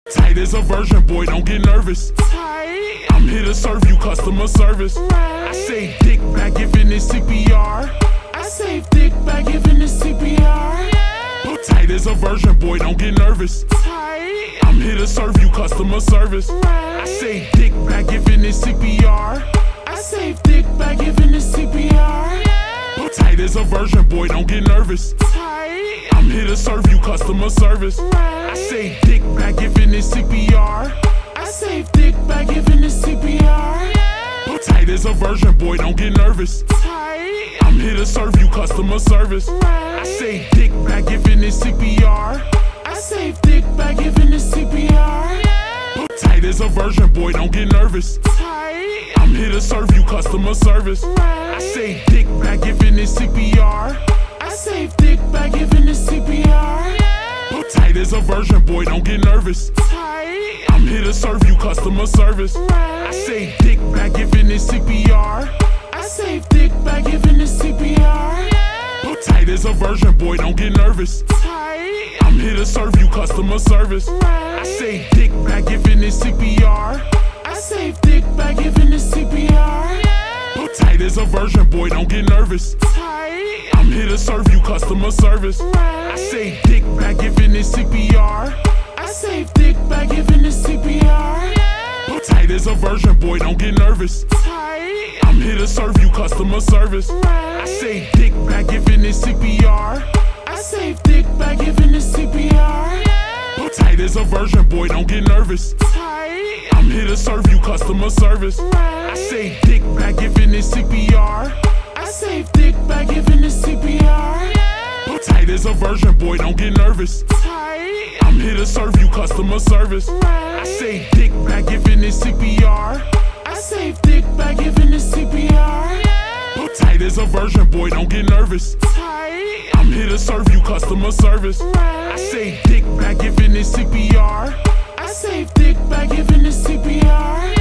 Tight as a virgin, boy, don't get nervous. Tight. I'm here to serve you customer service. I say dick back giving it CPR. I say dick by giving it CPR. Tight as a virgin, boy, don't get nervous. Tight. I'm here to serve you customer service. I say dick back giving it CPR. I say dick by giving it CPR. Tight as a virgin, boy, don't get nervous. Tight. I'm here to serve you customer service. I say dick back giving it CPR. I say dick by giving it CPR. Tight as a virgin, boy, don't get nervous. Tight. I'm here to serve you customer service. I say dick back giving it CPR. I say dick by giving it CPR. Tight as a virgin, boy, don't get nervous. Tight. I'm here to serve you customer service. I say dick back giving it CPR. I say dick by giving it CPR. Tight as a virgin, boy, don't get nervous. Tight. I'm here to serve you customer service. I say dick back giving it CPR. I say dick by giving it CPR. Tight as a virgin, boy, don't get nervous. Tight. I'm here to serve you customer service. I say dick back giving it CPR. I say dick by giving it CPR. Tight as a virgin, boy, don't get nervous. Tight. I'm here to serve you customer service. I say dick back giving it CPR. I say dick by giving it CPR. Tight as a virgin, boy, don't get nervous. Tight. I'm here to serve you customer service. I say dick back giving it CPR. I say dick by giving it CPR. Tight as a virgin, boy, don't get nervous. Tight. I'm here to serve you customer service. I say dick back giving it CPR. I say dick by giving it CPR. Tight as a virgin, boy, don't get nervous. Tight. I'm here to serve you customer service. I say dick back giving it CPR. I say dick by giving it CPR. Tight as a virgin, boy, don't get nervous. Tight. I'm here to serve you customer service. I say dick back giving it CPR. I say dick by giving it CPR.